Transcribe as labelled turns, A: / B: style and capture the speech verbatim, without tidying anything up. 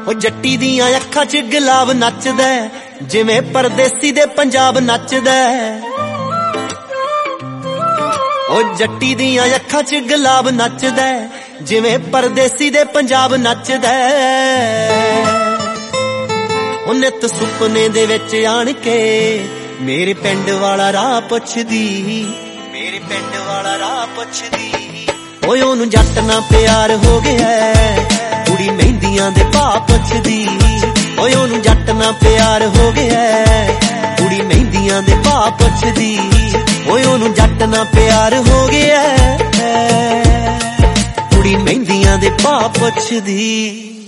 A: ਉਹ ਜੱਟੀ ਦੀਆਂ ਅੱਖਾਂ 'ਚ ਗੁਲਾਬ ਨੱਚਦਾ ਜਿਵੇਂ ਪਰਦੇਸੀ ਦੇ ਪੰਜਾਬ ਨੱਚਦਾ। ਉਹ ਜੱਟੀ ਦੀਆਂ ਅੱਖਾਂ 'ਚ ਗੁਲਾਬ ਨੱਚਦਾ ਜਿਵੇਂ ਪਰਦੇਸੀ ਦੇ ਪੰਜਾਬ ਨੱਚਦਾ। ਉਹ ਨਿੱਤ ਸੁਪਨੇ ਦੇ ਵਿੱਚ ਆਣ ਕੇ ਮੇਰੇ ਪਿੰਡ ਵਾਲਾ ਰਾਹ ਪੁੱਛਦੀ, ਮੇਰੇ ਪਿੰਡ ਵਾਲਾ ਰਾਹ ਪੁੱਛਦੀ। ਓਏ ਉਹਨੂੰ ਜੱਟ ਨਾਲ ਪਿਆਰ ਹੋ ਗਿਆ, ਕੁੜੀ ਮਹਿੰਦੀਆਂ ਦੇ ਭਾਅ ਪੁੱਛਦੀ। ਓਏ ਉਹਨੂੰ ਜੱਟ ਨਾਲ ਪਿਆਰ ਹੋ ਗਿਆ, ਕੁੜੀ ਮਹਿੰਦੀਆਂ ਦੇ ਭਾਅ ਪੁੱਛਦੀ। ਓਏ ਉਹਨੂੰ ਜੱਟ ਨਾਲ ਪਿਆਰ ਹੋ ਗਿਆ, ਕੁੜੀ ਮਹਿੰਦੀਆਂ ਦੇ ਭਾਅ ਪੁੱਛਦੀ।